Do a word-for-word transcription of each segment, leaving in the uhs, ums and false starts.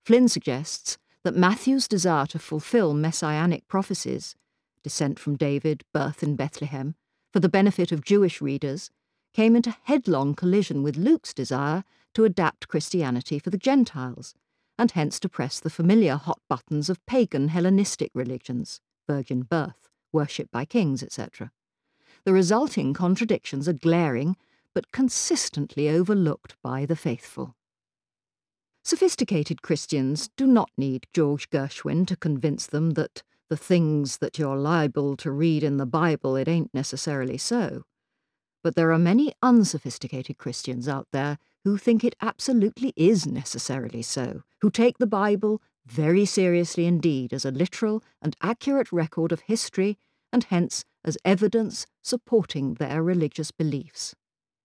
Flynn suggests that Matthew's desire to fulfill messianic prophecies, descent from David, birth in Bethlehem, for the benefit of Jewish readers, came into headlong collision with Luke's desire to adapt Christianity for the Gentiles, and hence to press the familiar hot buttons of pagan Hellenistic religions, virgin birth, worship by kings, et cetera. The resulting contradictions are glaring, but consistently overlooked by the faithful. Sophisticated Christians do not need George Gershwin to convince them that the things that you're liable to read in the Bible, it ain't necessarily so. But there are many unsophisticated Christians out there who think it absolutely is necessarily so, who take the Bible very seriously indeed as a literal and accurate record of history and hence as evidence supporting their religious beliefs.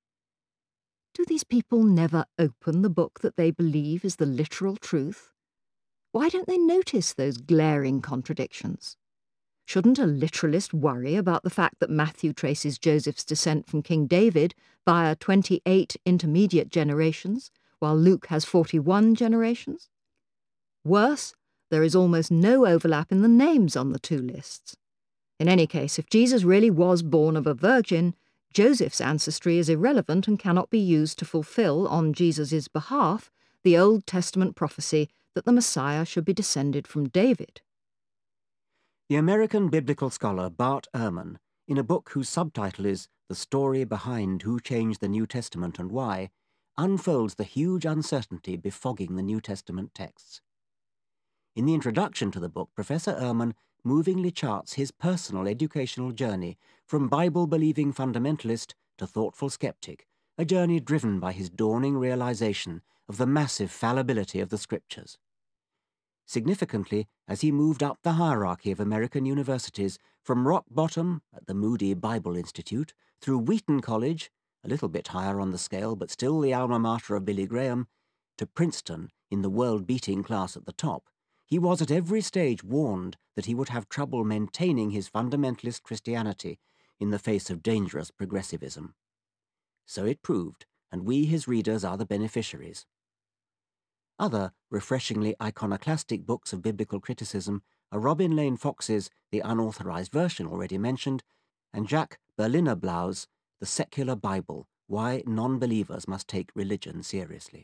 Do these people never open the book that they believe is the literal truth? Why don't they notice those glaring contradictions? Shouldn't a literalist worry about the fact that Matthew traces Joseph's descent from King David via twenty-eight intermediate generations, while Luke has forty-one generations? Worse, there is almost no overlap in the names on the two lists. In any case, if Jesus really was born of a virgin, Joseph's ancestry is irrelevant and cannot be used to fulfill, on Jesus' behalf, the Old Testament prophecy that the Messiah should be descended from David. The American biblical scholar Bart Ehrman, in a book whose subtitle is The Story Behind Who Changed the New Testament and Why, unfolds the huge uncertainty befogging the New Testament texts. In the introduction to the book, Professor Ehrman movingly charts his personal educational journey from Bible-believing fundamentalist to thoughtful skeptic, a journey driven by his dawning realization of the massive fallibility of the Scriptures. Significantly, as he moved up the hierarchy of American universities from rock bottom at the Moody Bible Institute through Wheaton College, a little bit higher on the scale but still the alma mater of Billy Graham, to Princeton in the world-beating class at the top, he was at every stage warned that he would have trouble maintaining his fundamentalist Christianity in the face of dangerous progressivism. So it proved, and we, his readers, are the beneficiaries. Other refreshingly iconoclastic books of biblical criticism are Robin Lane Fox's The Unauthorized Version, already mentioned, and Jacques Berliner-Blau's The Secular Bible, Why Non-Believers Must Take Religion Seriously.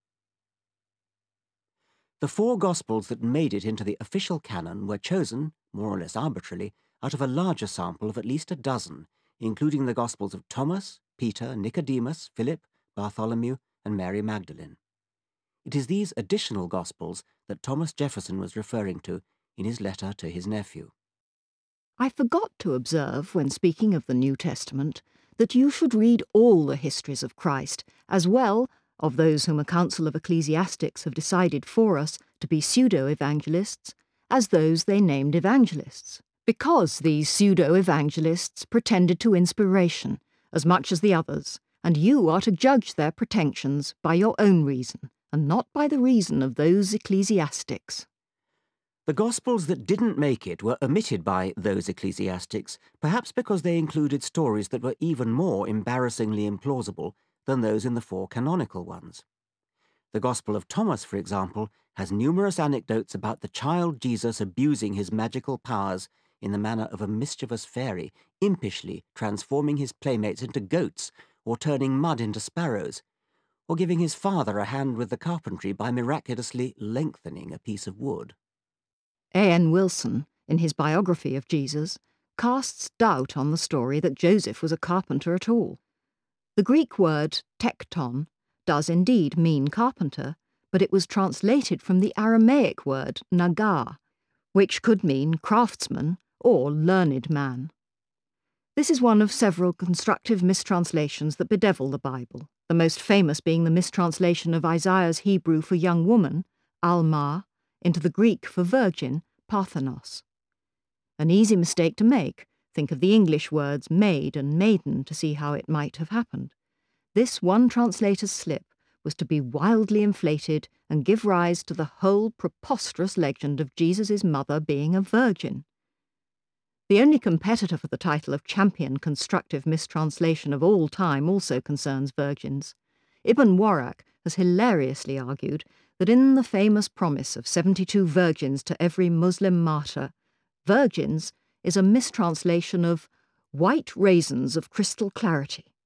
The four Gospels that made it into the official canon were chosen, more or less arbitrarily, out of a larger sample of at least a dozen, including the Gospels of Thomas, Peter, Nicodemus, Philip, Bartholomew, and Mary Magdalene. It is these additional Gospels that Thomas Jefferson was referring to in his letter to his nephew. I forgot to observe, when speaking of the New Testament, that you should read all the histories of Christ, as well of those whom a council of ecclesiastics have decided for us to be pseudo-evangelists, as those they named evangelists, because these pseudo-evangelists pretended to inspiration, as much as the others, and you are to judge their pretensions by your own reason, and not by the reason of those ecclesiastics. The Gospels that didn't make it were omitted by those ecclesiastics, perhaps because they included stories that were even more embarrassingly implausible than those in the four canonical ones. The Gospel of Thomas, for example, has numerous anecdotes about the child Jesus abusing his magical powers in the manner of a mischievous fairy, impishly transforming his playmates into goats or turning mud into sparrows, or giving his father a hand with the carpentry by miraculously lengthening a piece of wood. A N Wilson, in his biography of Jesus, casts doubt on the story that Joseph was a carpenter at all. The Greek word tekton does indeed mean carpenter, but it was translated from the Aramaic word nagar, which could mean craftsman or learned man. This is one of several constructive mistranslations that bedevil the Bible, the most famous being the mistranslation of Isaiah's Hebrew for young woman, alma, into the Greek for virgin, parthenos. An easy mistake to make. Think of the English words maid and maiden to see how it might have happened. This one translator's slip was to be wildly inflated and give rise to the whole preposterous legend of Jesus' mother being a virgin. The only competitor for the title of champion constructive mistranslation of all time also concerns virgins. Ibn Warraq has hilariously argued that in the famous promise of seventy-two virgins to every Muslim martyr, virgins is a mistranslation of white raisins of crystal clarity.